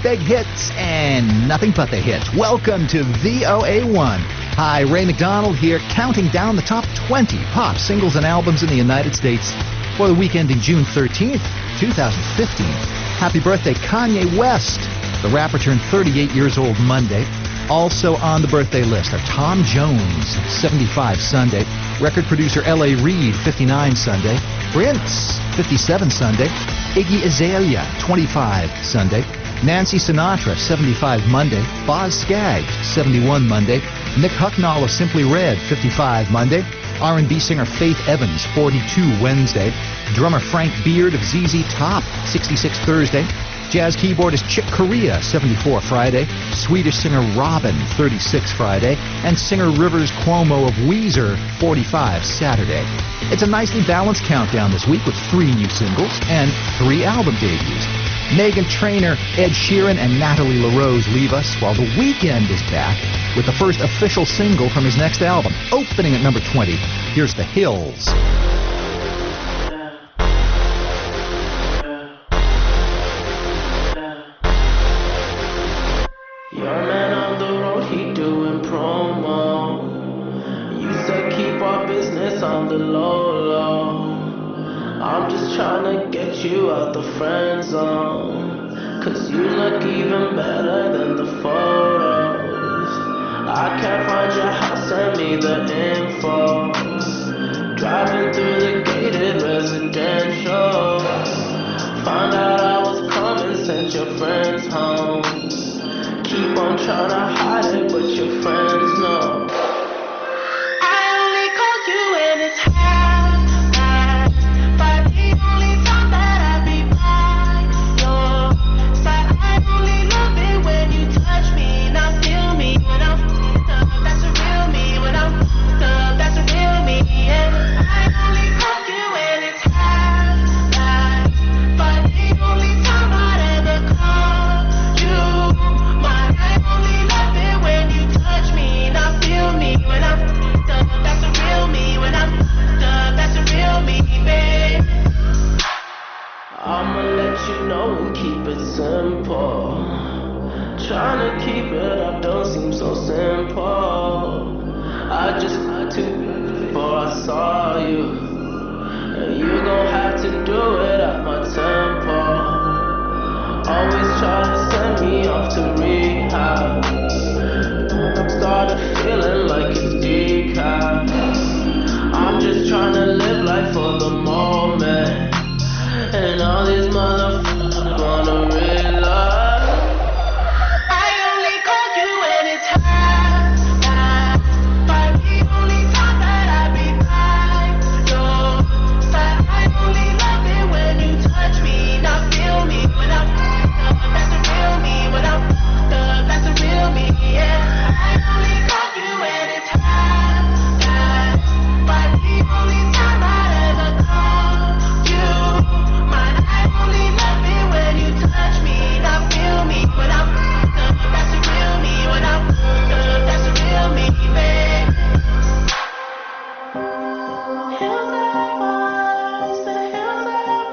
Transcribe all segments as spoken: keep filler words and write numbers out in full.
big hits and nothing but the hits. Welcome to V O A one. Hi, Ray McDonald here, counting down the top twenty pop singles and albums in the United States for the week ending June thirteenth, twenty fifteen. Happy birthday, Kanye West. The rapper turned thirty-eight years old Monday. Also on the birthday list are Tom Jones, seventy-five Sunday. Record producer L A. Reid, fifty-nine Sunday. Prince, fifty-seven Sunday. Iggy Azalea, twenty-five Sunday. Nancy Sinatra, seventy-five Monday. Boz Scaggs, seventy-one Monday. Nick Hucknall of Simply Red, fifty-five Monday. R and B singer Faith Evans, forty-two Wednesday. Drummer Frank Beard of Z Z Top, sixty-six Thursday. Jazz keyboardist Chick Corea, seventy-four Friday. Swedish singer Robin, thirty-six Friday. And singer Rivers Cuomo of Weezer, forty-five Saturday. It's a nicely balanced countdown this week with three new singles and three album debuts. Meghan Trainor, Ed Sheeran, and Natalie LaRose leave us, while The Weeknd is back with the first official single from his next album, opening at number twenty. Here's The Hills. Your man on the road, he doing promo. You said keep our business on the low low. I'm just trying to get you out the friend zone, cause you look even better than the photos. I can't find your house, send me the info. Driving through the gated residential, found out I was coming, sent your friends home. Keep on trying to hide it, but your friends know. I only call you when it's half past, but the only time that I be by your side. I only love it when you touch me, now feel me when I'm f***ed up. That's a real me when I'm f***ed up. That's a real me, yeah. I only call you when it's half past, but the only time I'd ever call you. I only love it when you touch me, now feel me when I'm f***ed up. That's a real me when I'm f***ed up. That's a real me, babe. I'ma let you know and keep it simple. Trying to keep it up don't seem so simple. I just had to before I saw you, and you gon' have to do it at my tempo. Always try to send me off to rehab. Started feeling like it's decaf. I'm just trying to live life for the moment, and all these motherfuckers wanna realize. I only call you when it's half past, but the only time that I be by your side. I only love it when you touch me, now feel me when I'm that's a real me, when I'm f***ed up, that's a real me, yeah. I only call you when it's half past, but the only time I'd ever call you mine. I only love it when you touch me, now feel me when I'm f***ed up, that's a real me, when I'm f***ed up, that's a real me, babe. Hills that I was, the hills that I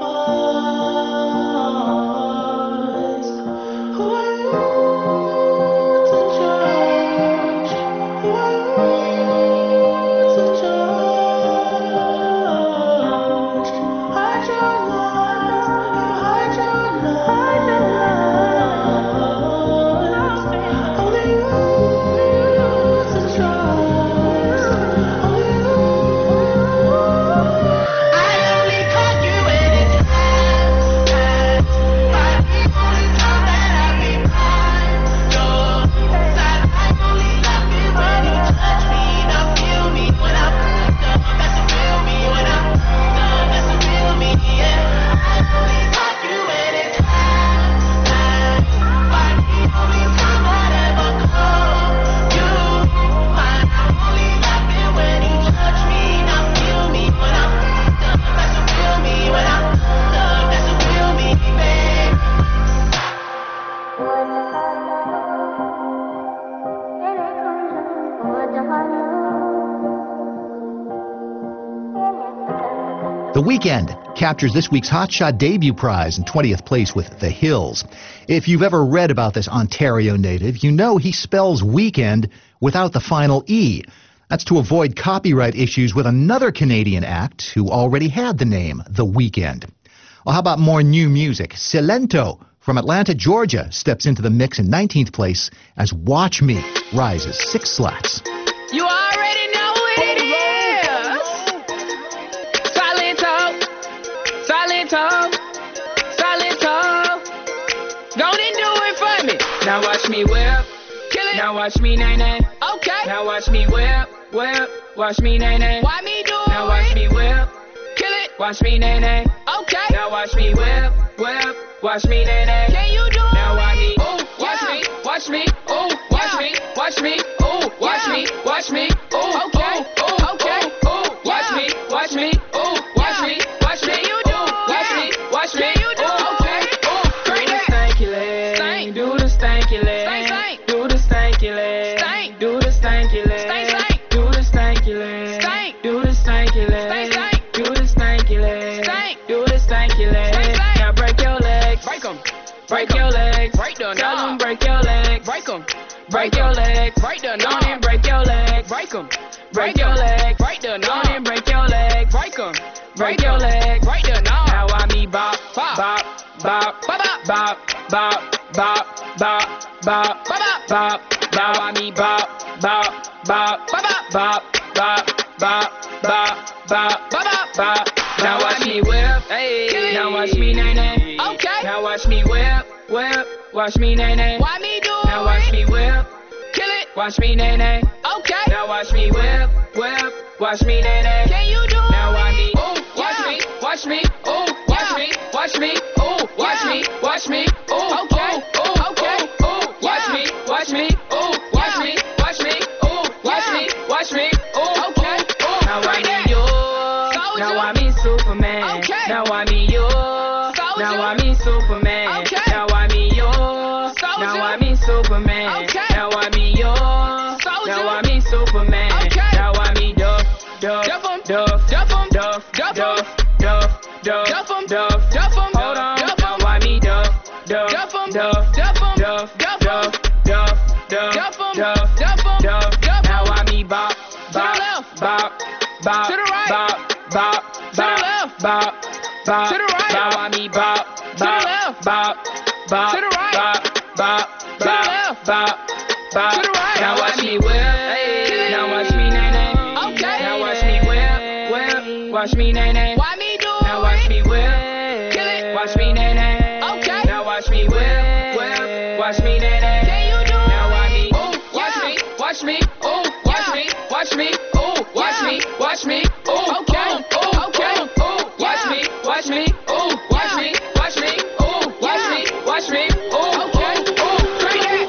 was. Who are you to judge? Who are you to judge? Hide your lies, you hide your lies. Only you to trust. Only you. I only call you when it's half past, but the only time that I be by your side. I only love it when you touch me, now feel me when I'm f***ed up. That's a real me when I'm f***ed up. That's a real me, yeah. I only call you when it's half past, but the only time I'd ever call you mine. I only love it when you touch me, now feel me when I'm f***ed up. That's a real me when I'm f***ed up. That's a real me, babe. The Weeknd captures this week's Hotshot debut prize in twentieth place with The Hills. If you've ever read about this Ontario native, you know he spells weekend without the final E. That's to avoid copyright issues with another Canadian act who already had the name The Weeknd. Well, how about more new music? Silento from Atlanta, Georgia steps into the mix in nineteenth place as Watch Me rises six slots. You already know who it is. Silento, Silento, Silento. Go and do it for me. Now watch me whip. Kill it. Now watch me nay nay. Okay. Now watch me whip, whip. Watch me nay nay. Why me do it? Now watch me whip. Kill it. Watch me nay nay. Okay. Now watch me whip, whip. Watch me nay nay. Can you do it? Now watch me. Ooh, watch me, watch me. Ooh, watch me, watch me. Ooh, watch me, watch me. Ooh, okay, ooh, okay. Ooh, watch me, watch me. Ooh, watch me, watch me. You do it. Watch me, watch me. You do it. Okay. Ooh, do the stanky leg. Do the stanky leg. Do the stanky leg. Do the stanky leg. Do the stanky leg. Do the stanky leg. Do the stanky leg. Do the stanky leg. Now break your legs. Break 'em. Break your legs. Break them. Tell them break your legs. Break 'em. Break your legs. Break the knob and break your legs. Break 'em. Break your legs. Break the knob and break your legs. Break 'em. Break your legs. Break the knob. Now I me bop, bop, bop, bop, bop, bop, bop, bop, bop, bop, bop, bop. Now I me bop, bop, bop, bop, bop, bop, bop, bop, bop, bop, bop. Now watch me whip. Hey. Now watch me nay nay. Okay. Now watch me whip, whip. Watch me nay nay. Why me do it? Now watch me whip. Kill it. Watch me nay nay. Okay. Now watch me whip, whip. Watch me nay nay. Can you do it? Now watch me. Ooh, watch me, watch me. Ooh, watch me, watch me. Ooh, watch me, watch me. Ooh, okay, ooh, okay. Ooh, watch me, watch me. Ooh, watch me, watch me. Ooh, watch me, watch me. Ooh, okay. Ooh, now I me you. Now I me Superman. Okay. Now I me you. Now I me Superman. Okay. Now I me you. Now I me Superman. Okay. Now I me you. Now I me Superman. Okay. Now I me Duff, Duff, Duff, Duff, Duff, Duff, Duff, Duff, Duff, Duff, Duff, Duff. Hold on. Now I me Duff, Duff, Duff, Duff, Duff, Duff, Duff, Duff, Duff, Duff, Duff. Now I me Bop, Bop, Bop, Bop, to the right, Bop, Bop, to the left, Bop, Bop, to the right. Now I me Bop, Bop, Bop, Bop, to the right, Bop, Bop, Bop, Bop, Bop, to the right. Now watch me whip. Now watch me nay nay. Okay. Now watch me whip, whip. Watch me nay nay. Why me do it? Now watch me whip. Kill it. Watch me nay nay. Okay. Now watch me whip, whip. Watch me nay nay. Can you do it? Now watch me. Ooh, watch me, watch me. Ooh, watch me, watch me. Ooh, watch me, watch me. Ooh, okay, ooh, okay. Ooh, watch me, watch me. Ooh, watch me, watch me. Ooh, watch me, watch me. Ooh, okay. Ooh, bring it.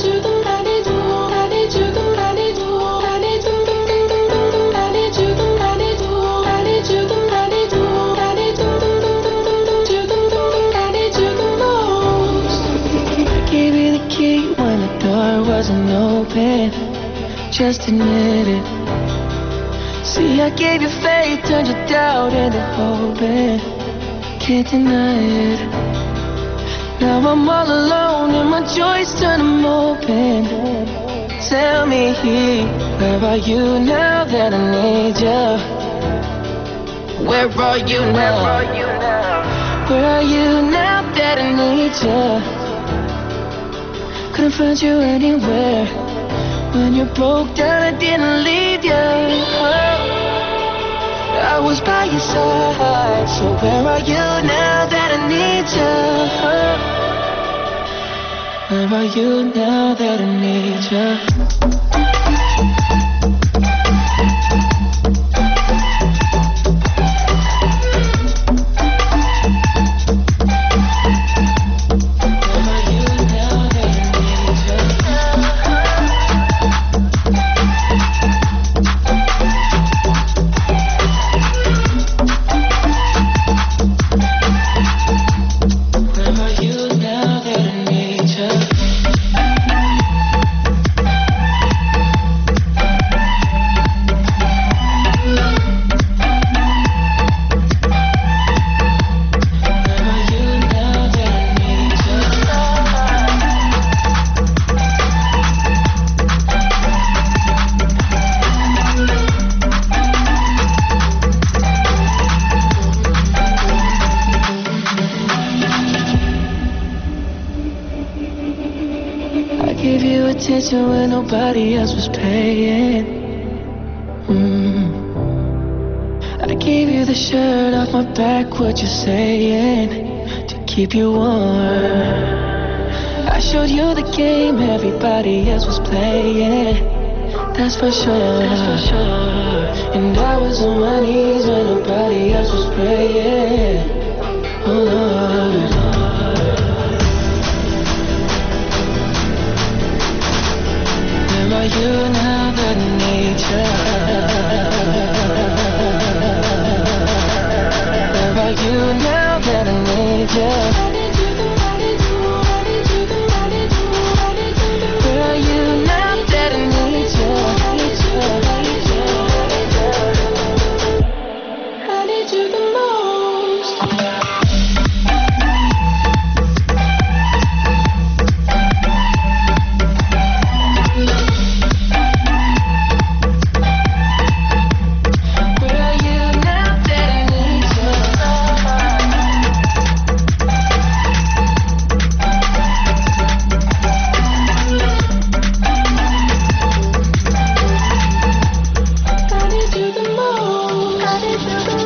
Wasn't open, just admit it. See, I gave you faith, turned your doubt into hope, and can't deny it. Now I'm all alone and my joys turn them open. Tell me, where are you now that I need you? Where are you now? Where are you now that I need you? Couldn't find you anywhere. When you broke down, I didn't leave you. I was by your side. So where are you now that I need you? Where are you now that I need you? dancing when nobody else was paying. Mm. I gave you the shirt off my back, what you saying? To keep you warm. I showed you the game everybody else was playing. That's for sure, that's for sure. And I was on my knees when nobody else was praying. Oh Lord. Where are you now, that nature? Where are you now that I need you? Where are you now that I need you? I need you the most. Where are you now that I need you? I need you the most. I need you the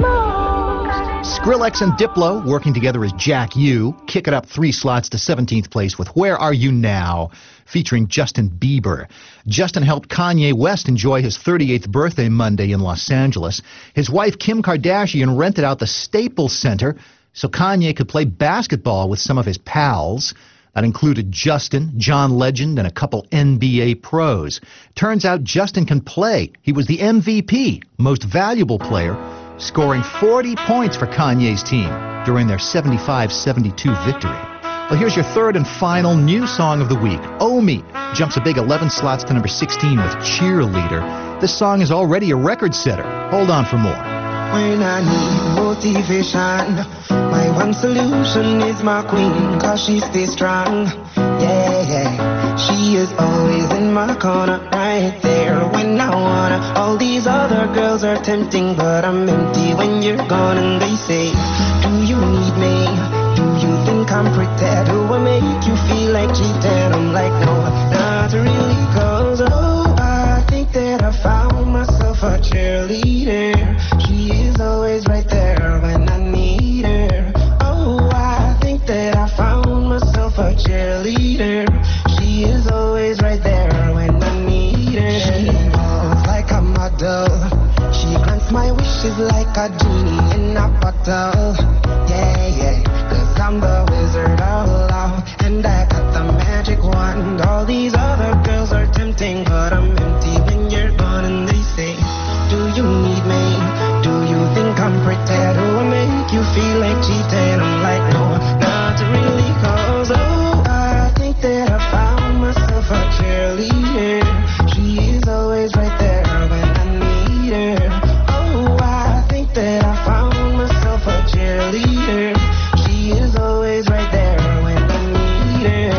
most. Skrillex and Diplo working together as Jack U. Kick it up three slots to seventeenth place with Where Are You Now, featuring Justin Bieber. Justin helped Kanye West enjoy his thirty-eighth birthday Monday in Los Angeles. His wife Kim Kardashian rented out the Staples Center so Kanye could play basketball with some of his pals. That included Justin, John Legend, and a couple N B A pros. Turns out Justin can play. He was the M V P, most valuable player, scoring forty points for Kanye's team during their seventy-five seventy-two victory. Well, here's your third and final new song of the week. Omi jumps a big eleven slots to number sixteen with Cheerleader. This song is already a record setter. Hold on for more. When I need motivation, my one solution is my queen, cause she stays strong. Yeah, yeah. She is always in my corner, right there when I wanna. All these other girls are tempting, but I'm empty when you're gone. And they say, do you need me? Do you think I'm pretend? Do I make you feel like cheating? I'm like, no, not really, cause oh, I think that I found myself a cheerleader. She is always right there when I need her. Oh, I think that I found myself a cheerleader. She is always right there when I need her. She moves like a model. She grants my wishes like a genie in a bottle. Yeah, yeah, cause I'm the wizard of love, and I got the magic wand. All these other girls are tempting, but I'm empty when you're gone. And they say, do you need me? Do you think I'm pretend? Do I make you feel like cheating? I'm like, no, not really, cause oh, I think that I found myself a cheerleader. She is always right there when I need her. Oh, I think that I found myself a cheerleader. She is always right there when I need her.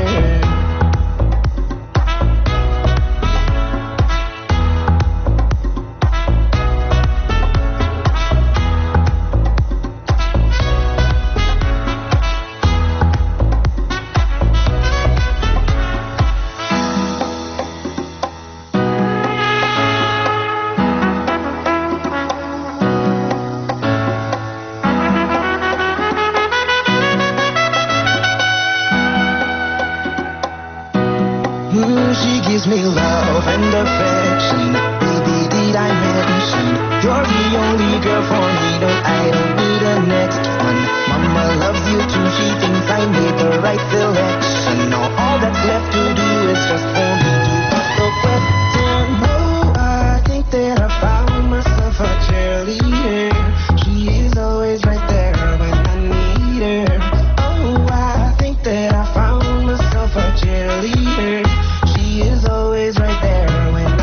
Mm, she gives me love and affection. Baby, did I mention you're the only girl for me? No, I don't need a next one. Mama loves you too. She thinks I made the right selection. Now all that's left to do is just for me to ask the question. Oh, I think that I found myself a cheerleader. She is always right there when I need her. Oh, I think that I found myself a cheerleader. She is always right there when I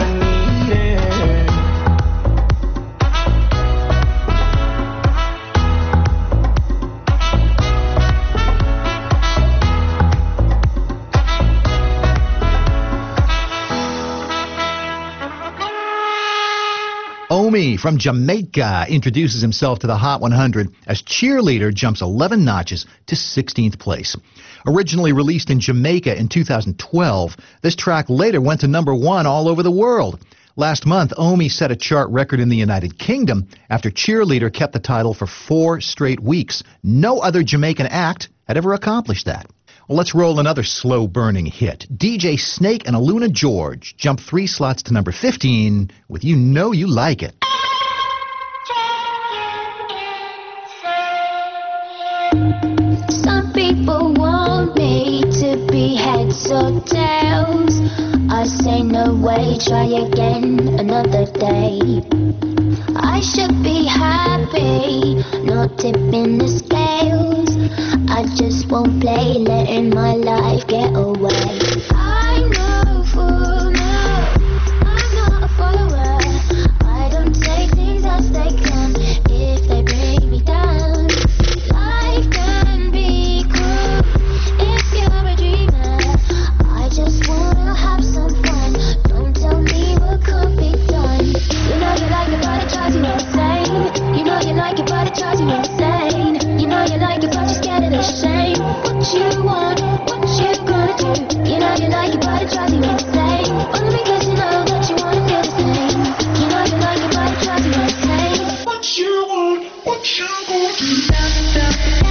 Omi from Jamaica introduces himself to the Hot one hundred as Cheerleader jumps eleven notches to sixteenth place. Originally released in Jamaica in two thousand twelve, this track later went to number one all over the world. Last month, Omi set a chart record in the United Kingdom after Cheerleader kept the title for four straight weeks. No other Jamaican act had ever accomplished that. Well, let's roll another slow-burning hit. D J Snake and Aluna George jump three slots to number fifteen with You Know You Like It. Some people want me to be heads or tails. I say no way, try again another day. I should be happy, not tipping the scales. I just won't play, letting my life get away. I know for now, I'm not a follower. I don't take things as they come if they bring me down. Life can be cruel if you're a dreamer. I just wanna have some fun. Don't tell me what could be done. You know you like it, but it drives you insane. You know you like it, but it drives you insane. You know you like it, but you're scared of the shame. What you want, what you gonna do? You know you like it, but it drives you insane. Only because you know that you wanna feel the same. You know you like it, but it drives you insane. What you want, what you gonna do?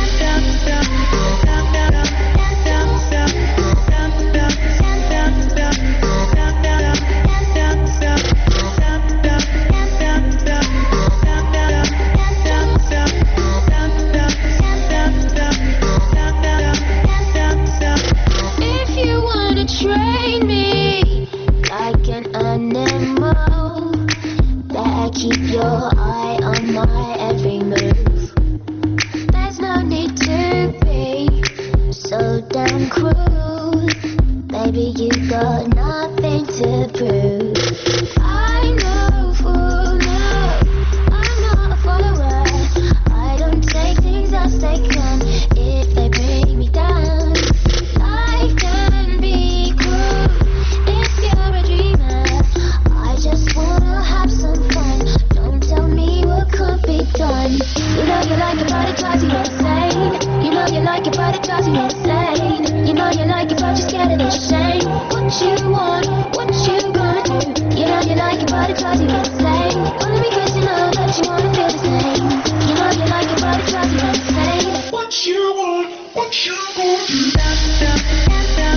If you wanna train me like an animal, better keep your eye on my every move. There's no need to be so damn cruel. Baby, you got nothing to prove. I know for now, I'm not a follower. I don't take things as they come if they bring me down. Life can be cruel if you're a dreamer. I just wanna have some fun. Don't tell me what could be done. You know you like it, but it drives you insane. You know you like it, but it drives you insane. You know you like it, but you're scared of the shame. What you want, what you gonna do? You know you like it, but it drives you insane. Only because you know that you wanna feel the same. You know you like it, but it drives you insane. What you want, what you gonna do?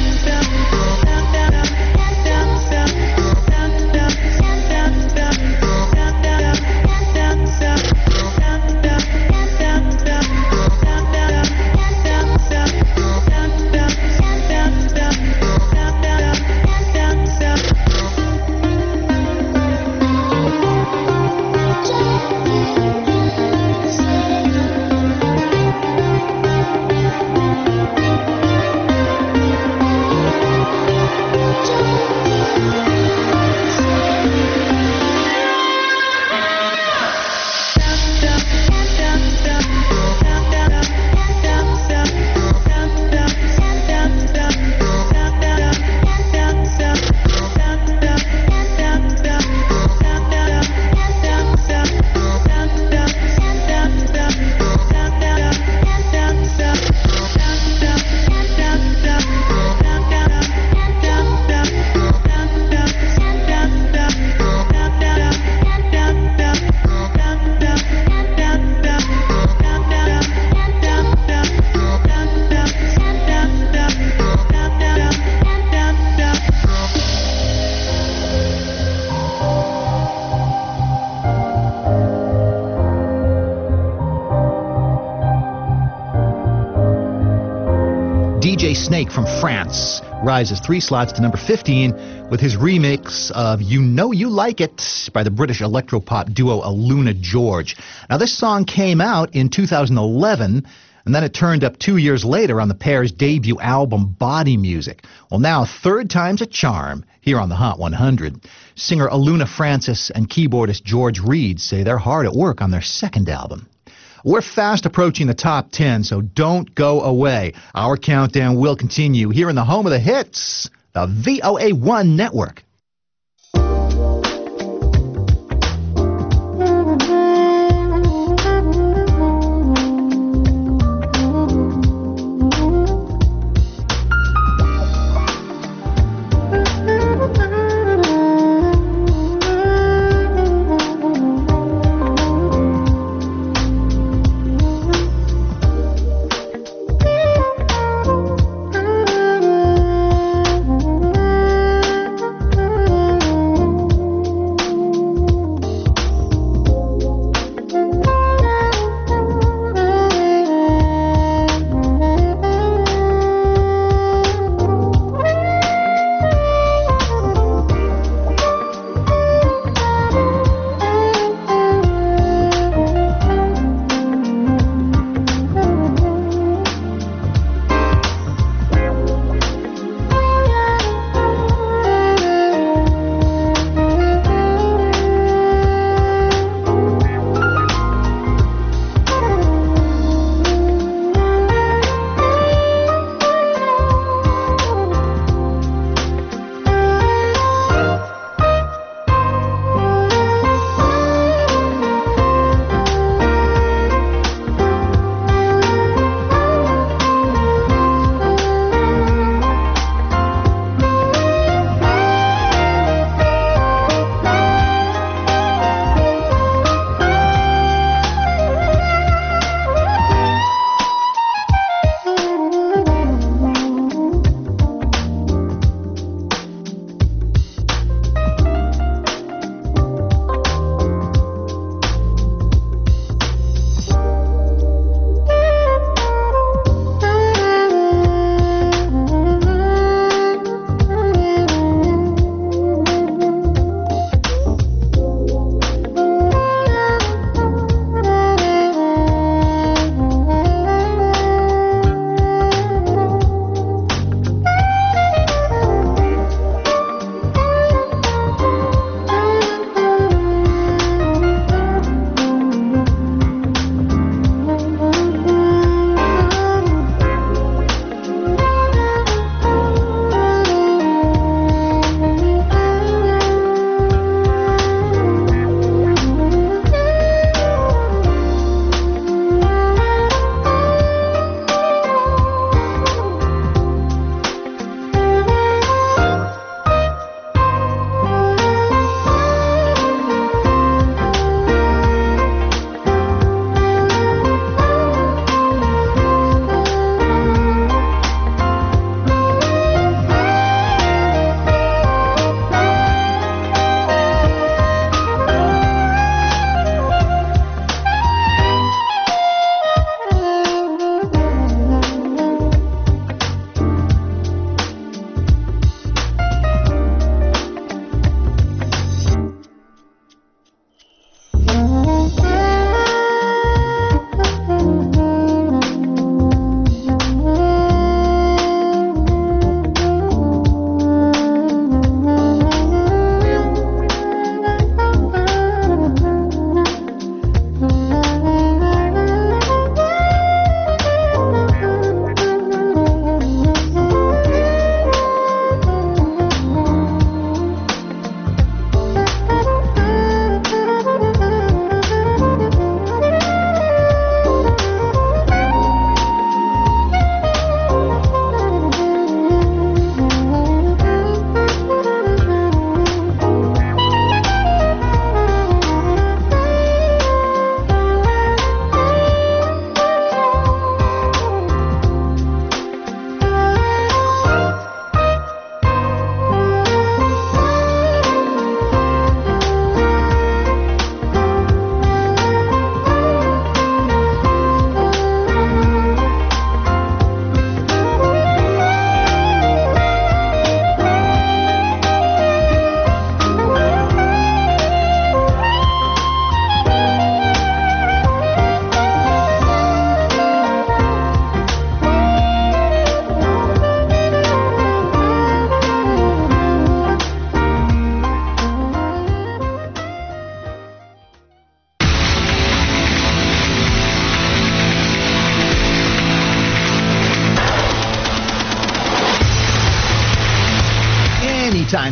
D J Snake from France rises three slots to number fifteen with his remix of You Know You Like It by the British electropop duo Aluna George. Now, this song came out in two thousand eleven, and then it turned up two years later on the pair's debut album, Body Music. Well, now, third time's a charm here on the Hot one hundred. Singer Aluna Francis and keyboardist George Reed say they're hard at work on their second album. We're fast approaching the top ten, so don't go away. Our countdown will continue here in the home of the hits, the V O A one Network.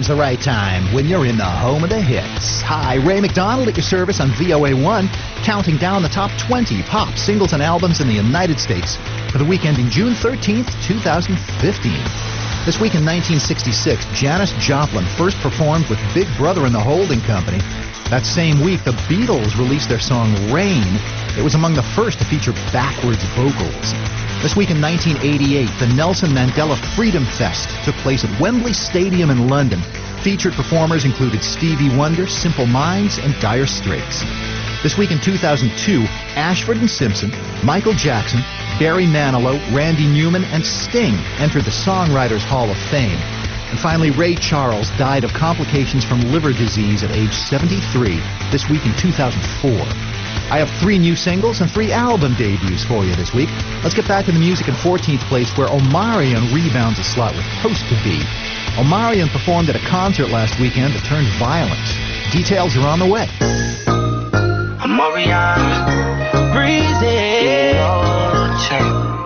the right time when you're in the home of the hits. Hi, Ray McDonald at your service on V O A one, counting down the top twenty pop singles and albums in the United States for the week ending June thirteenth, twenty fifteen. This week in nineteen sixty-six, Janis Joplin first performed with Big Brother and the Holding Company. That same week, the Beatles released their song Rain. It was among the first to feature backwards vocals. This week in nineteen eighty-eight, the Nelson Mandela Freedom Fest took place at Wembley Stadium in London. Featured performers included Stevie Wonder, Simple Minds, and Dire Straits. This week in two thousand two, Ashford and Simpson, Michael Jackson, Barry Manilow, Randy Newman, and Sting entered the Songwriters Hall of Fame. And finally, Ray Charles died of complications from liver disease at age seventy-three this week in two thousand four. I have three new singles and three album debuts for you this week. Let's get back to the music in fourteenth place, where Omarion rebounds a slot with Supposed to Be. Omarion performed at a concert last weekend that turned violent. Details are on the way. Omarion, breezy. Yo, chick.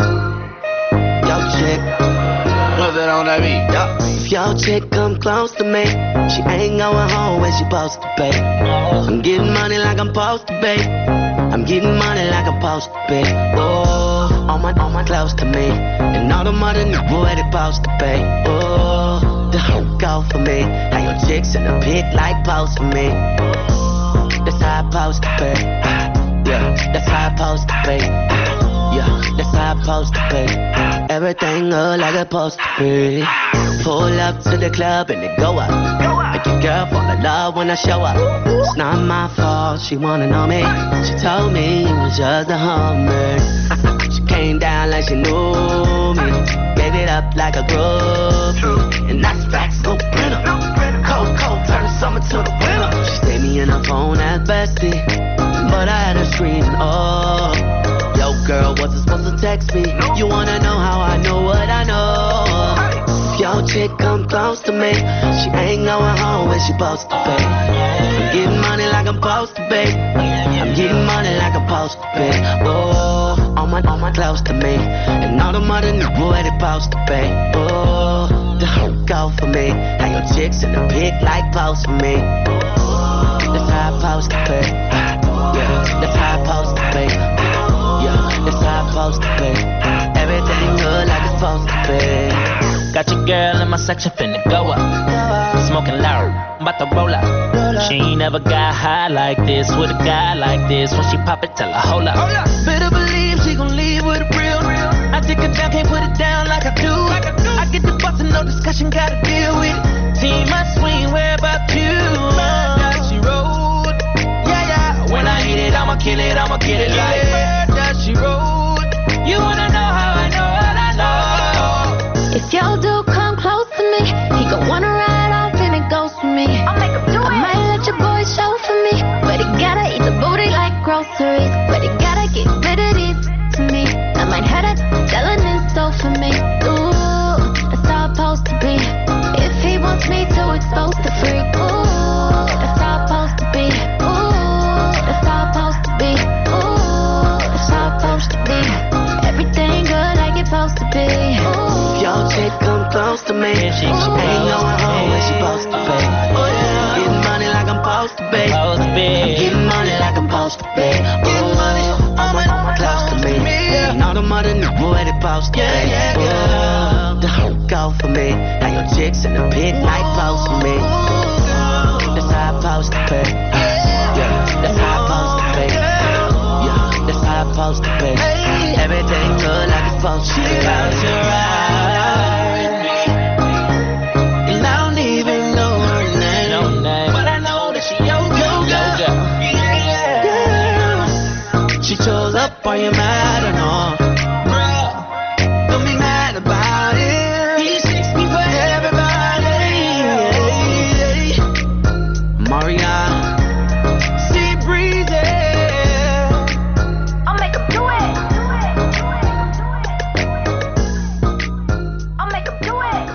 Yo, chick. What's that on that beat? Yo. If your chick come close to me, she ain't going home when she supposed to pay. I'm getting money like I'm supposed to be. I'm getting money like I'm supposed to be. Oh, all my, all my close to me, and all the money the boy they supposed to pay. Oh, the whole go for me. How your chicks in the pit like pose for me. That's how I supposed to pay. Yeah, that's how I supposed to pay. Yeah, that's how I supposed to pay. Everything look like it's supposed to be. Pull up to the club and it go up. Make your girl fall in love when I show up. It's not my fault, she wanna know me. She told me it was just a hummer. She came down like she knew me. Gave it up like a groupie. And that's facts, no printer. Cold, cold, turn the summer to the winter. She stayed me in her phone at bestie, but I had her screaming, oh. Yo, girl, wasn't supposed to text me. You wanna know how I know what I know? If your chick come close to me, she ain't going home when she supposed to pay. I'm getting money like I'm supposed to pay. I'm getting money like I'm supposed to pay. Oh, all my, all my close to me, and all the money the boy they supposed to pay. Oh, the whole go for me. How your chicks in the pit like pose for me. That's how I supposed to pay. Yeah, that's how I supposed to pay. Yeah, that's how I'm supposed to be. Everything good like it's supposed to be. Got your girl in my section finna go up. Smoking loud, I'm about to roll up. She ain't never got high like this with a guy like this. When she pop it, tell her hold up. Better believe she gon' leave with a real. I take it down, can't put it down like I do. I get the bustin', no discussion, gotta deal with it. Team my swing, where about you? Murder, she rode. Yeah, yeah. When I hit it, I'ma kill it, I'ma get it like murder, she rode. You wanna know how I know what I know? If your dude come close to me, he gon' wanna ride off and it goes for me. I'll make him do it. I might let your boy show for me, but he gotta eat the booty like groceries. But he gotta get rid of these to me. I might have that selling his soul for me. Ooh, that's how it's supposed to be. If he wants me to expose the freak, ooh, that's how it's supposed to be. Ooh, that's how it's supposed to be. Ooh, that's how it's supposed to be. Everything good like it's supposed to be. Ooh. Your chick come close to me, she ain't going home when she supposed to pay. Getting money like I'm supposed to pay. I'm getting money like I'm supposed to pay. Getting money, all my, all my close to me. And all the money the boy they supposed to pay. Oh, the whole go for me. Now your chicks in the pit like close for me. That's how I'm supposed to pay. Yeah, that's how I'm supposed to pay. Yeah, that's how I'm supposed to pay. Everything good like it's supposed to be. Close your eyes. And I don't even know her name, No name. but I know that she yo yo girl. Yeah. She chose up, are you mad or no? Bruh, don't be mad about it. He seeks me for everybody. Marion, sea breezy. I'll make him do it. I'll make him do it.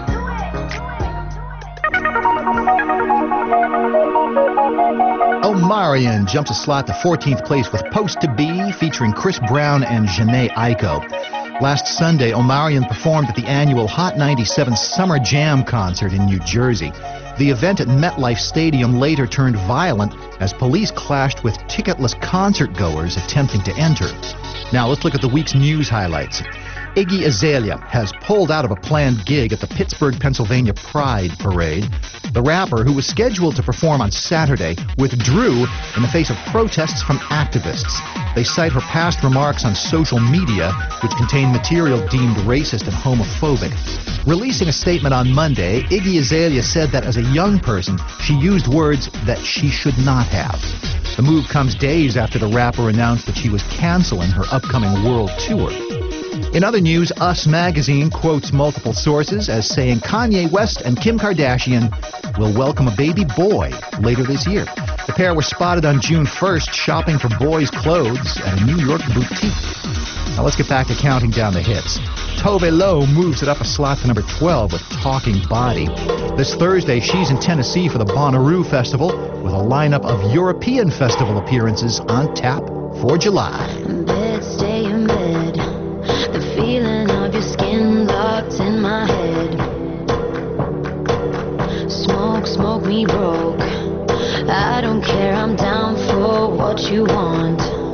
Omarion jumps a slot to fourteenth place with Supposed to Be, featuring Chris Brown and Jhené Aiko. Last Sunday, Omarion performed at the annual Hot ninety-seven Summer Jam concert in New Jersey. The event at MetLife Stadium later turned violent as police clashed with ticketless concert-goers attempting to enter. Now let's look at the week's news highlights. Iggy Azalea has pulled out of a planned gig at the Pittsburgh, Pennsylvania Pride Parade. The rapper, who was scheduled to perform on Saturday, withdrew in the face of protests from activists. They cite her past remarks on social media, which contain material deemed racist and homophobic. Releasing a statement on Monday, Iggy Azalea said that as a young person, she used words that she should not have. The move comes days after the rapper announced that she was canceling her upcoming world tour. In other news, Us Magazine quotes multiple sources as saying Kanye West and Kim Kardashian will welcome a baby boy later this year. The pair were spotted on June first shopping for boys' clothes at a New York boutique. Now let's get back to counting down the hits. Tove Lo moves it up a slot to number twelve with Talking Body. This Thursday, she's in Tennessee for the Bonnaroo Festival with a lineup of European festival appearances on tap for July. Bed, stay in bed. The feeling of your skin locked in my head. Smoke, smoke me broke. I don't care, I'm down for what you want.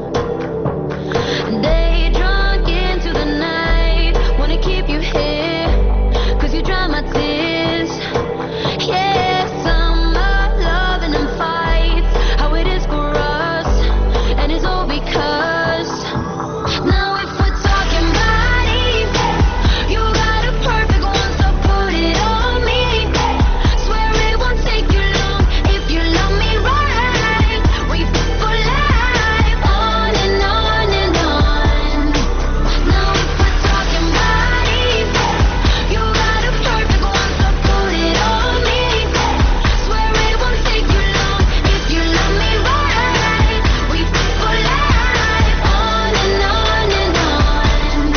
Day drunk into the night. Wanna keep you here, cause you dry my tears. Yeah, summer, loving and fights. How it is for us, and it's all because now if we're talking body, you got a perfect one, so put it on me. Swear it won't take you long if you love me right. We fit for life, on and on and on. Now if we're talking body, you got a perfect one, so put it on me. Swear it won't take you long if you love me right. We fit for life, on and on and on.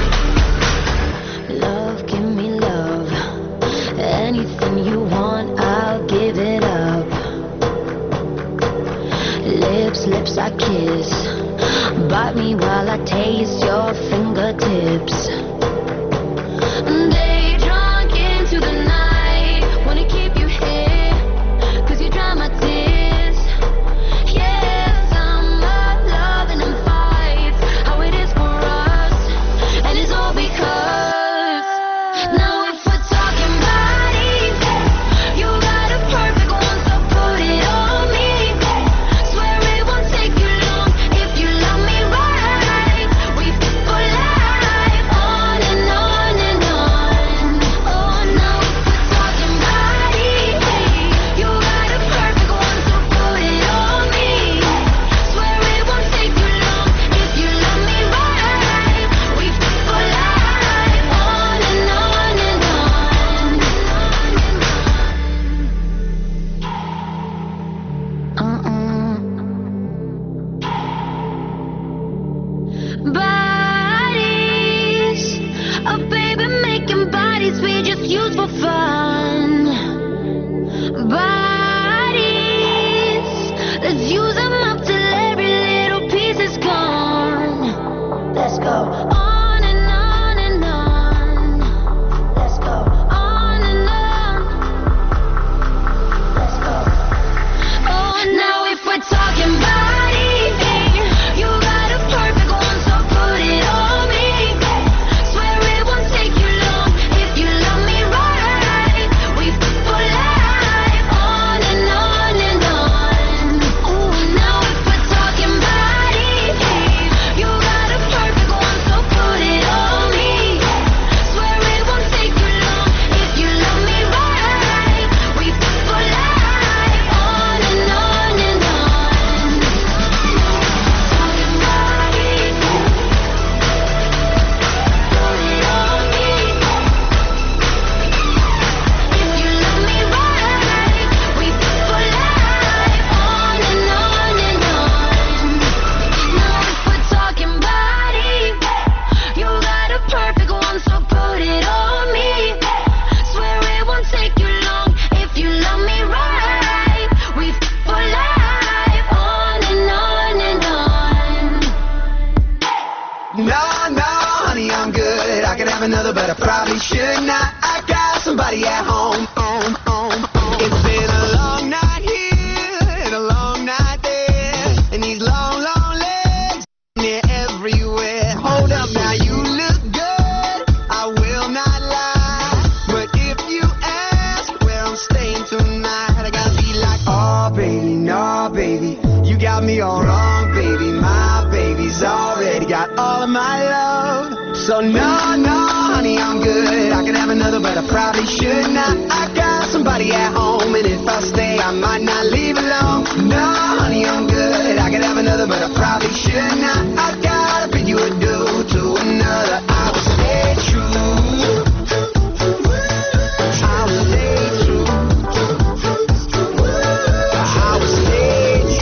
Love, give me love. Anything you want, I'll give it up. Lips, lips I kiss. Bite me while I taste your fingertips. Day drunk into the night. Wanna keep you here, cause you dry my tears. Yeah, summer, loving and fights. How it is for us, and it's all because now if we're talking body, you got a perfect one, so put it on me. Swear it won't take you long if you love me right. We fit for life, on and on and on. Oh, now if we're talking body, you got a perfect one, so put it on me. Swear it won't take you long if you love me right. We fit for life, on and on and on. Uh-uh. Bodies, oh baby, making bodies we just use for fun. Bodies, let's use them up till every little piece is gone. Let's go on and on and on. Let's go on and on. Let's go. Oh, now if we're talking body, you got a perfect one, so put it on me. Swear it won't take you long if you love me right. We fit for life, on and on and on. Ooh, now if we're talking body, you got a perfect one, so put it on me. Swear it won't take you long if you love me right. We fit for life, on and on and on. Talking body, put it on me. If you love me right, we fit for life, on and on and on. Now if we're talking body, you got a perfect one, so put it on me. Swear it won't take you long if you love me right. We fit for life, on and on and on. No, no, honey, I'm good. I could have another, but I probably should not. I got somebody at home, home, home, home. It's baby. You got me all wrong, baby. My baby's already got all of my love. So no, no, honey, I'm good. I could have another, but I probably should not. I got somebody at home, and if I stay, I might not leave alone. No, honey, I'm good. I could have another, but I probably should not. I gotta bid you adieu to another. I will stay true. I will stay true. I will stay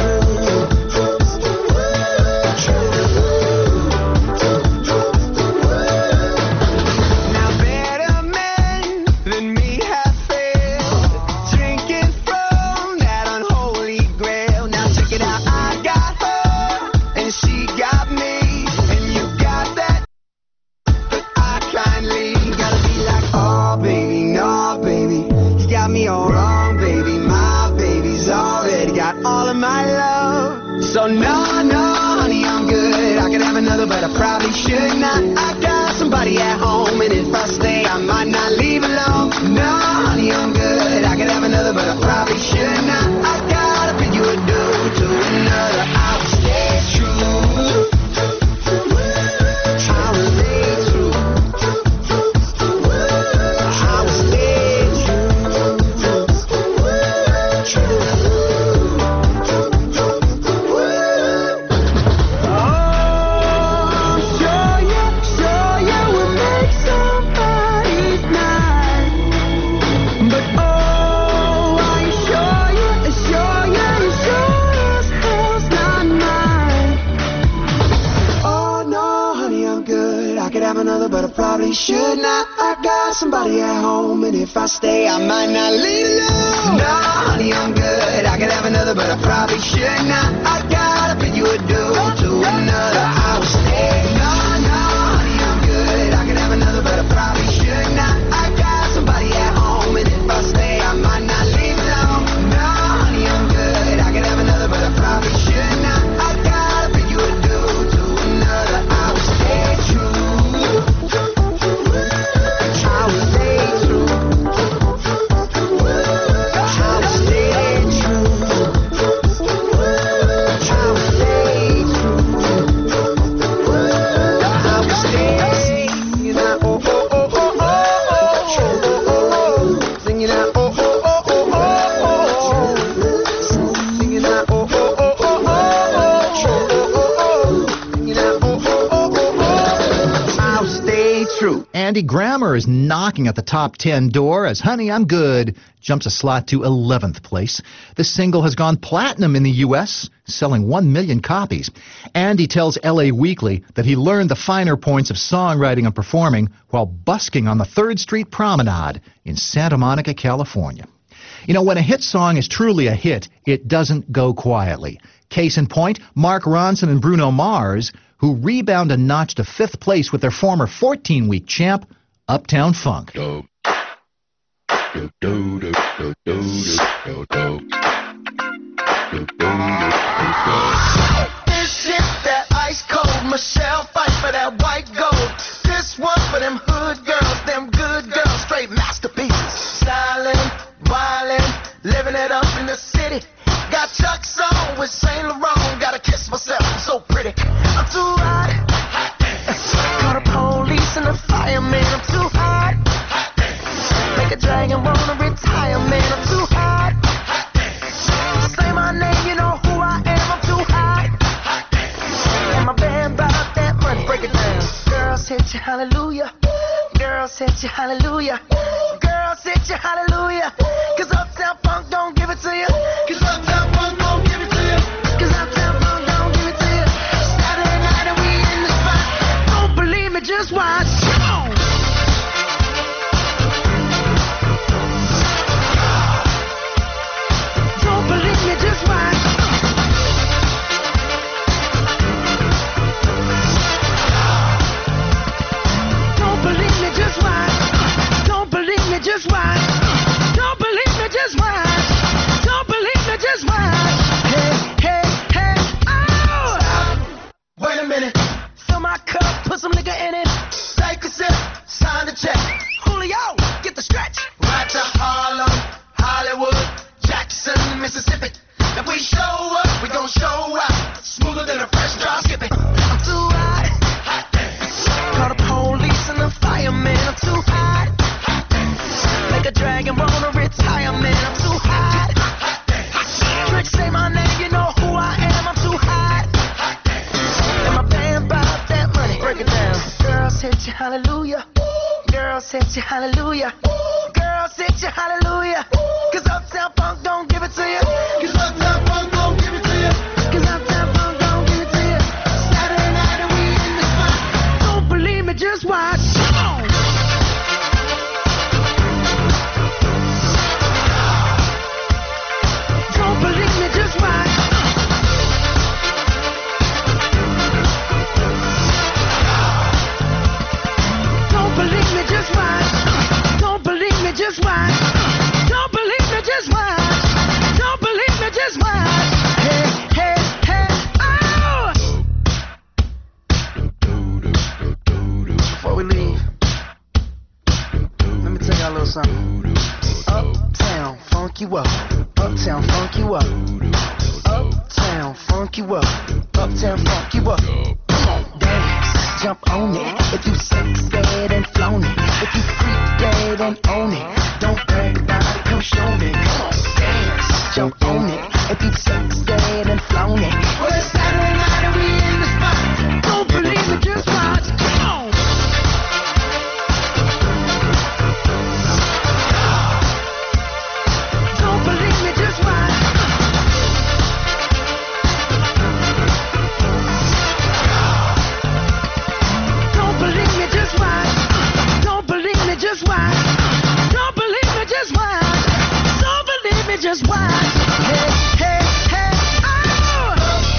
true. Now better men than me have failed, drinking from that unholy grail. Now check it out, I got her and she got me, and you got that, but I kindly gotta be like, oh baby, no baby, you got me all wrong, baby. My baby's already got all of my love. So no, no, honey, I'm good. I could have another, but I probably should not. I got somebody at home, and if I stay, I might not leave alone. No, honey, I'm good. I could have another, but I probably should not. I gotta bid you adieu to another. I will stay true. I will stay true. I will stay true. Oh, sure you, sure you will make somebody's night. But oh, are you sure you, sure you, you sure as hell's not mine. Oh no, honey, I'm good. I could have another, but I probably should not. I got somebody at home, and if I stay, I might not leave alone. No, honey, I'm good. I could have another, but I probably should not. I gotta bid you adieu to another. I will stay. No, no, honey, I'm good. I could have another, but I probably should not. I got somebody at home, and if I stay, I might not leave alone. No, honey, I'm good. I could have another, but I probably should not. I gotta bid you adieu to another. I will stay true. I will stay true. I will stay true. I will stay true. I will stay. Singing out, oh, oh, oh, oh, oh, oh, oh, oh. Singing out, oh, oh, oh, oh, oh, oh. Singing out, oh, oh, oh, oh, oh, oh. Singing out, oh, oh, oh, oh, oh. I'll stay true. Andy Grammer is knocking at the top ten door as Honey, I'm Good jumps a slot to eleventh place. The single has gone platinum in the U S, selling one million copies. Andy tells L A Weekly that he learned the finer points of songwriting and performing while busking on the third Street Promenade in Santa Monica, California. You know, when a hit song is truly a hit, it doesn't go quietly. Case in point, Mark Ronson and Bruno Mars, who rebound a notch to fifth place with their former fourteen-week champ, Uptown Funk. Do, do, do, do, do, do, do, do. Do, do, do, do. This is that ice cold Michelle fight for that white gold. This one for them hood girls, them good girls, straight masterpieces. Styling, wildin', living it up in the city. Got Chuck's on with Saint Laurent. Gotta kiss myself, I'm so pretty. I'm too hot. Call the police and the fireman. I'm too hot. Make a dragon wanna retire, man. I'm too hot. Say my name, you know who I am. I'm too hot. And my band bought that money. Break it down. Girls hit you, hallelujah. Girls hit you, hallelujah. Girls hit you, hallelujah. Cause Uptown Funk don't give it to you. Cause Uptown Funk don't give it to you. Cause Uptown Funk don't give it to you. Saturday night and we in the spot. Don't believe me, just watch. Don't believe me, just watch. Don't believe me, just watch. Don't believe me, just watch. Don't believe me, just watch. Don't believe me, just watch. Girl, set you hallelujah. Girl, set you hallelujah. Cause Uptown Funk don't give it to you. Cause Uptown Funk don't give it to you. Cause Uptown Funk don't give it to you. Saturday night and we in the spot. Don't believe me, just watch. Come on. Don't believe me, just watch. Don't believe me, just watch. Don't believe me, just watch. Don't believe me, just watch. Don't believe me, just watch. Hey, hey, hey, oh! Before we leave, let me tell y'all a little something. Uptown, funk you up. Uptown, funk you up. Uptown, funk you up. Uptown, funk you up. Come on, dance, jump on it. If you sex dead and flown it. If you freak dead and own it. Don't brag about it, come show me. Come on, dance, jump on it. If you sex dead and flown it. Well, it's Saturday night and we in the spot. Don't believe me, just watch. Come on. Don't believe me, just watch. Don't believe me, just watch. Don't believe me, just watch. Don't believe me, just watch. Don't believe me, just watch. Hey, hey, hey, oh!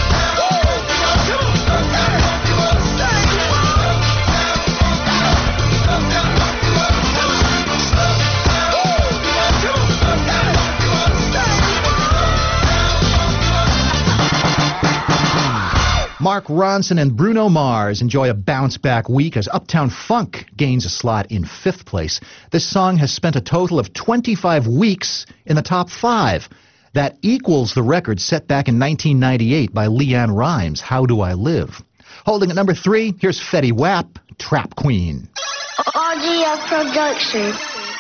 Mark Ronson and Bruno Mars enjoy a bounce-back week as Uptown Funk gains a slot in fifth place. This song has spent a total of twenty-five weeks in the top five. That equals the record set back in nineteen ninety-eight by Leanne Rimes, How Do I Live? Holding at number three, here's Fetty Wap, Trap Queen. R G F Production.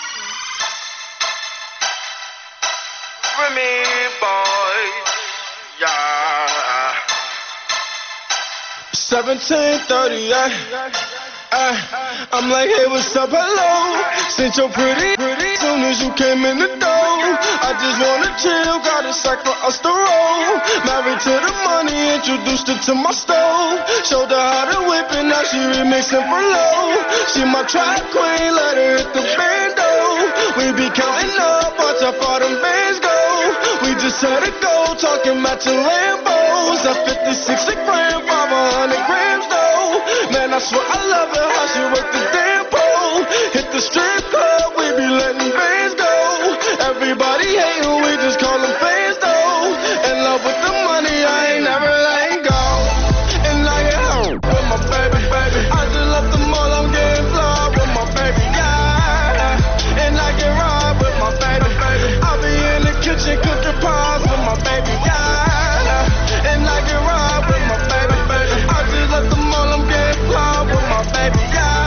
Remy boy, yeah. seventeen thirty-eight. Uh, I'm like, hey, what's up, hello? Since you're pretty, pretty, soon as you came in the door. I just wanna chill, got a sack for us to roll. Married to the money, introduced her to my stove. Showed her how to whip it, now she remixing for low. She my trap queen, let her hit the bando. We be counting up, watch how far them bands go. We just had to go, talking about your Lambos. That fifty-six a gram, five hundred grams though. Man, I swear I love her, how she work the damn pole. Hit the strip club, we be letting bands go. Everybody hating, we just call them fans though. In love with the money, I ain't never letting go. And I get home with my baby, baby. I just left the mall, I'm getting fly with my baby, yeah. And I get ride with my baby, baby. I'll be in the kitchen cooking pies with my baby, yeah. And I get ride with my baby, baby. I just left the mall, I'm getting fly with my baby,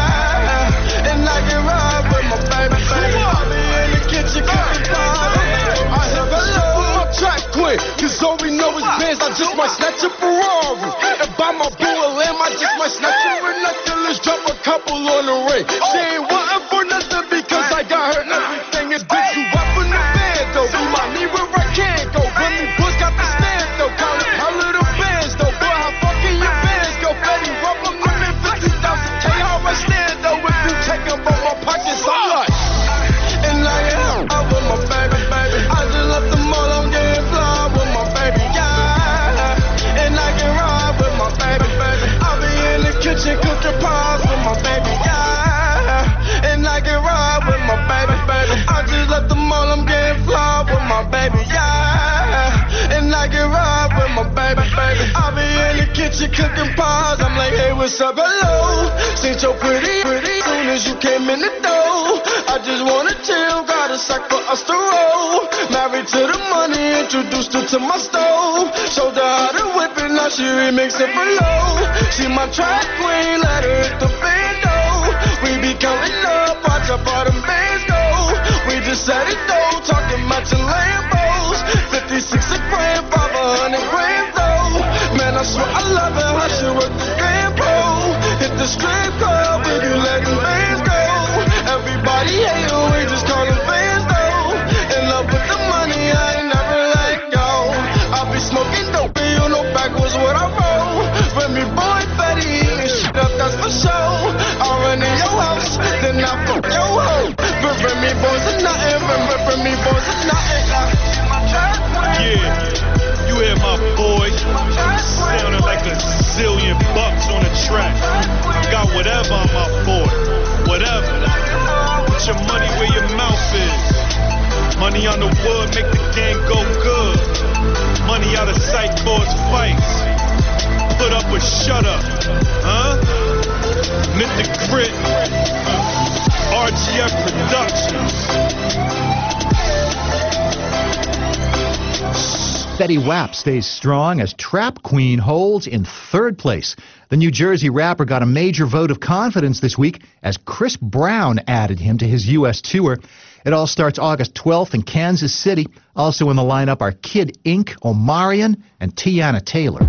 yeah. And I get ride with my baby, baby. I'll be in the kitchen cooking pies. I have a love with my track queen, cause all we know is bands. I just might snatch a Ferrari and buy my boo a lamb. I just might snatch a binoculars, drop a couple on the ring. She ain't wanting for nothing because I got her everything is big. You up in the band though, remind me where I can't go. When me boys got the stand though, counting her little bands though. Boy, how fucking your bands go? Fetty Wap, I'm living fifty thousand K. How I stand though, if you take them from my pockets, I'm like. And I get out with my baby, baby. I just left the mall, I'm getting fly with my baby, yeah. And I can ride with my baby, baby. I'll be in the kitchen cooking pies with my baby, yeah. And I can ride with my baby, baby. I just left the mall, I'm getting fly with my baby, yeah. And I can ride with my baby, baby. I'll be in the kitchen cooking pies. I'm like, hey, what's up, hello? Since you're pretty, pretty, soon as you came in the door. I just wanna chill, got a sack for us to roll. Married to the money, introduced her to my stove. Showed her how to whip it, now she remixing for low. She my track queen, let her hit the bando. We be counting up, watch how far them bands go. We just said it though, talking about your Lambos. fifty-six a gram, five hundred grams though. Man, I swear I love her, how she work the damn pole. Hit the strip club, we be letting bands go. Every backwards what I roll. Remy boy fatty, shit up, that's for sure. I run in your house, then I fuck your hoe. But Remy boys are nothing, Remy boys are nothing. Yeah, you hear my boy sounding like a zillion bucks on the track. Got whatever on my boy, whatever. Put your money where your mouth is. Money on the wood make the game go good. Money out of sight cause fights. Put up or shut up, huh? Mythic Crit, R G F Productions. Fetty Wap stays strong as Trap Queen holds in third place. The New Jersey rapper got a major vote of confidence this week as Chris Brown added him to his U S tour. It all starts August twelfth in Kansas City. Also in the lineup are Kid Ink, Omarion, and Tiana Taylor.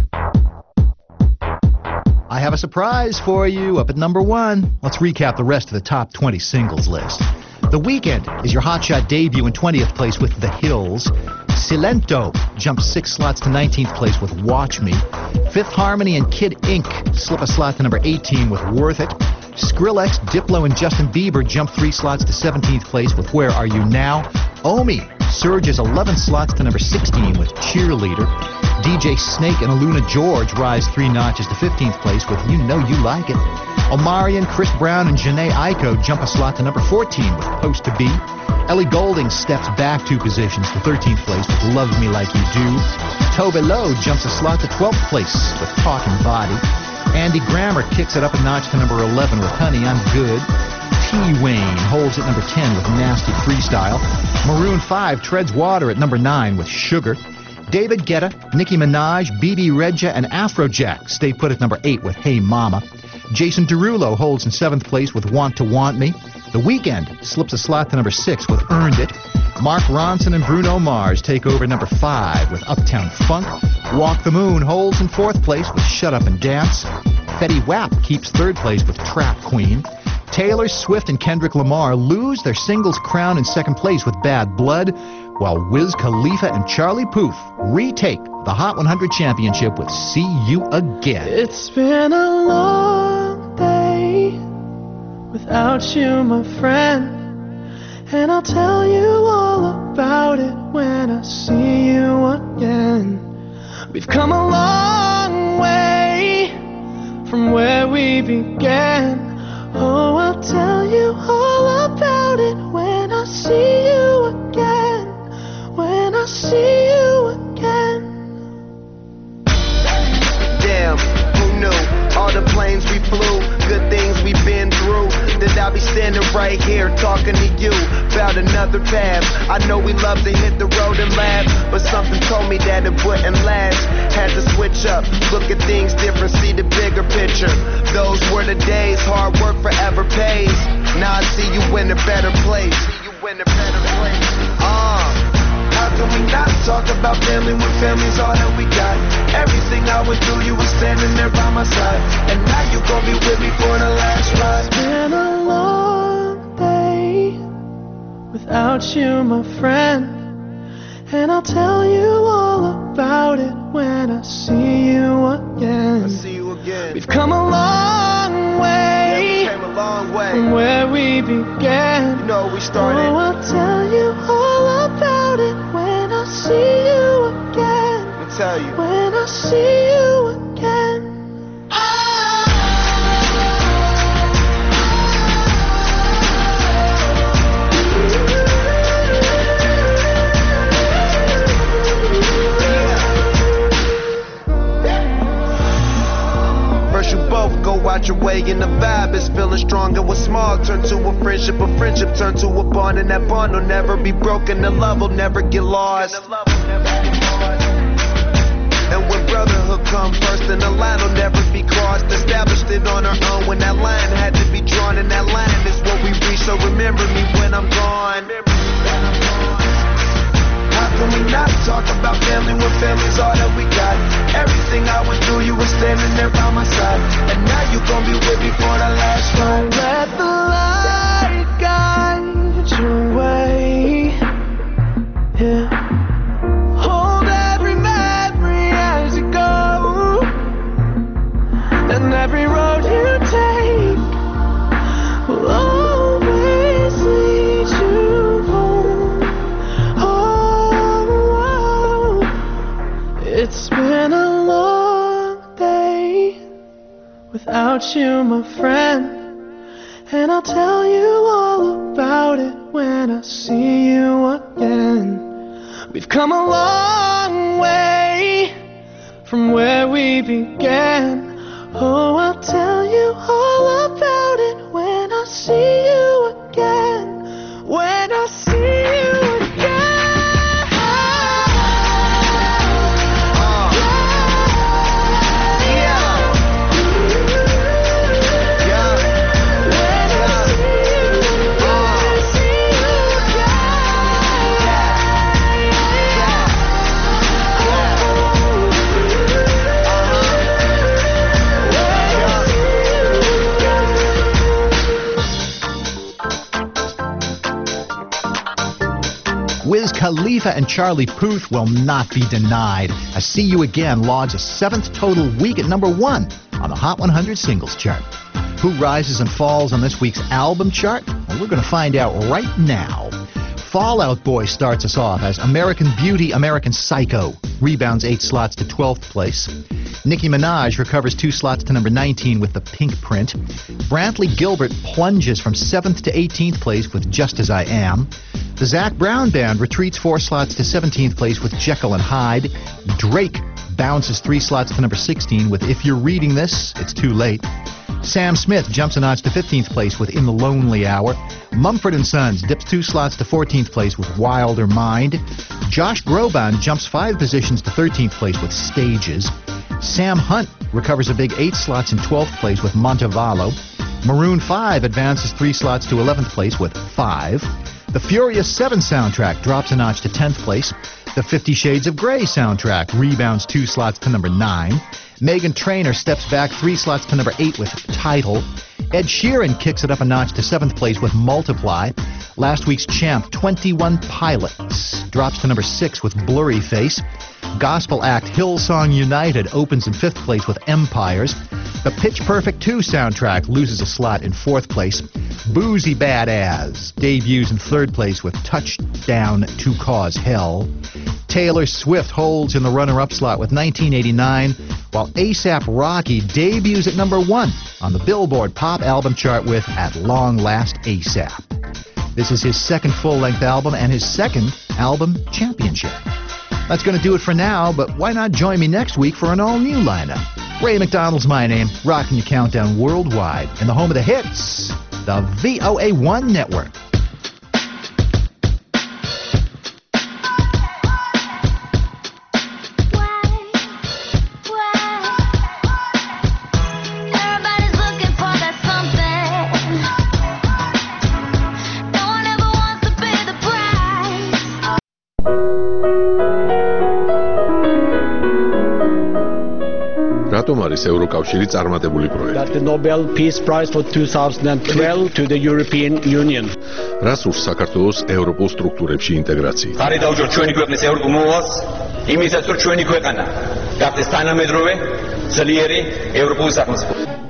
I have a surprise for you up at number one. Let's recap the rest of the top twenty singles list. The Weeknd is your hotshot debut in twentieth place with The Hills. Silento jumps six slots to nineteenth place with Watch Me. Fifth Harmony and Kid Ink slip a slot to number eighteen with Worth It. Skrillex, Diplo, and Justin Bieber jump three slots to seventeenth place with Where Are You Now. Omi surges eleven slots to number sixteen with Cheerleader. D J Snake and Aluna George rise three notches to fifteenth place with You Know You Like It. Omarion, Chris Brown, and Jhené Aiko jump a slot to number fourteen with Post to Be. Ellie Goulding steps back two positions to thirteenth place with Love Me Like You Do. Tove Lo jumps a slot to twelfth place with Talking Body. Andy Grammer kicks it up a notch to number eleven with Honey, I'm Good. T-Wayne holds at number ten with Nasty Freestyle. Maroon five treads water at number nine with Sugar. David Guetta, Nicki Minaj, B B Regia, and Afrojack stay put at number eight with Hey Mama. Jason Derulo holds in seventh place with Want to Want Me. The Weeknd slips a slot to number six with Earned It. Mark Ronson and Bruno Mars take over number five with Uptown Funk. Walk the Moon holds in fourth place with Shut Up and Dance. Fetty Wap keeps third place with Trap Queen. Taylor Swift and Kendrick Lamar lose their singles crown in second place with Bad Blood, while Wiz Khalifa and Charlie Puth retake the Hot one hundred championship with See You Again. It's been a long day without you, my friend, and I'll tell you all about it when I see you again. We've come a long way from where we began. Oh, I'll tell you all about it when I see you again. When I see you again. Damn, who knew? All the planes we flew, good things we've been through. That I'll be standing right here talking to you about another path. I know we love to hit the road and laugh, but something told me that it wouldn't last. Had to switch up, look at things different, see the bigger picture. Those were the days, hard work forever pays. Now I see you in a better place. See you in a better place. Ah. Uh. How can we not talk about family when family's all that we got? Everything I went through, you were standing there by my side, and now you gon' be with me for the last ride. It's been a long day without you, my friend, and I'll tell you all about it when I see you again. I see you again. We've come a long way, yeah, we came a long way from where we began. You know we started. Oh, I'll tell you all about it when I see you again. Let me tell you. When I see you again. First you both go out your way and the vibe is feeling strong. And what's small turn to a friendship, a friendship turn to a bond, and that bond will never be broken, the love will never get lost. And when brotherhood come first, then the line will never be crossed. Established it on our own when that line had to be drawn, and that line is what we reach. So remember me when I'm gone. How can we not talk about family when family's all that we got? Everything I went through, you were standing there by my side, and now you gon' be with me for the last ride. Let the light guide your way. Yeah. Hold every memory as it goes. a long day without you, my friend, and I'll tell you all about it when I see you again. We've come a long way from where we began. Oh, I'll tell you all about it when I see you again. When I see you again. Oh, yeah. Yeah. When I see you, when I see you Wiz Khalifa and Charlie Puth will not be denied, as See You Again logs a seventh total week at number one on the Hot one hundred Singles Chart. Who rises and falls on this week's album chart? Well, we're going to find out right now. Fall Out Boy starts us off as American Beauty, American Psycho rebounds eight slots to twelfth place. Nicki Minaj recovers two slots to number nineteen with The Pink Print. Brantley Gilbert plunges from seventh to eighteenth place with Just As I Am. The Zac Brown Band retreats four slots to seventeenth place with Jekyll and Hyde. Drake bounces three slots to number sixteen with If You're Reading This, It's Too Late. Sam Smith jumps a notch to fifteenth place with In the Lonely Hour. Mumford and Sons dips two slots to fourteenth place with Wilder Mind. Josh Groban jumps five positions to thirteenth place with Stages. Sam Hunt recovers a big eight slots in twelfth place with Montevallo. Maroon five advances three slots to eleventh place with Five. The Furious seven soundtrack drops a notch to tenth place. The Fifty Shades of Grey soundtrack rebounds two slots to number nine. Meghan Trainor steps back three slots to number eight with Title. Ed Sheeran kicks it up a notch to seventh place with Multiply. Last week's champ, twenty-one Pilots, drops to number six with Blurry Face. Gospel act Hillsong United opens in fifth place with Empires. The Pitch Perfect two soundtrack loses a slot in fourth place. Boozy Badass debuts in third place with Touchdown to Cause Hell. Taylor Swift holds in the runner-up slot with nineteen eighty-nine, while A$AP Rocky debuts at number one on the Billboard Pop Album Chart with At Long Last A$AP. This is his second full-length album and his second album championship. That's going to do it for now, but why not join me next week for an all-new lineup? Ray McDonald's my name, rocking your countdown worldwide in the home of the hits, the V O A one Network. რატომ არის ევროკავშირი წარმატებული პროექტი? The Nobel Peace Prize for twenty twelve to the European Union. რას ურს საქართველოს ევროპულ სტრუქტურებში ინტეგრაცია? ხარი დაუჯეროთ ჩვენი ქვეყნის ევროპულ მოვალს, იმისაც რომ ჩვენი ქვეყანა გახდეს თანამედროვე, ძლიერი ევროპული სახელმწიფო.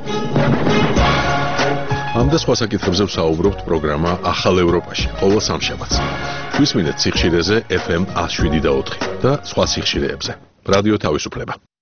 ამ და სხვა საკითხებზე ვსაუბრობთ პროგრამა ახალ ევროპაში, ყოველ სამშაბათს. ჩვისმინეთ სიხშირეზე ეფ ემ one oh seven და ოთხი და სხვა სიხშირეებზე. რადიო თავისუფლება.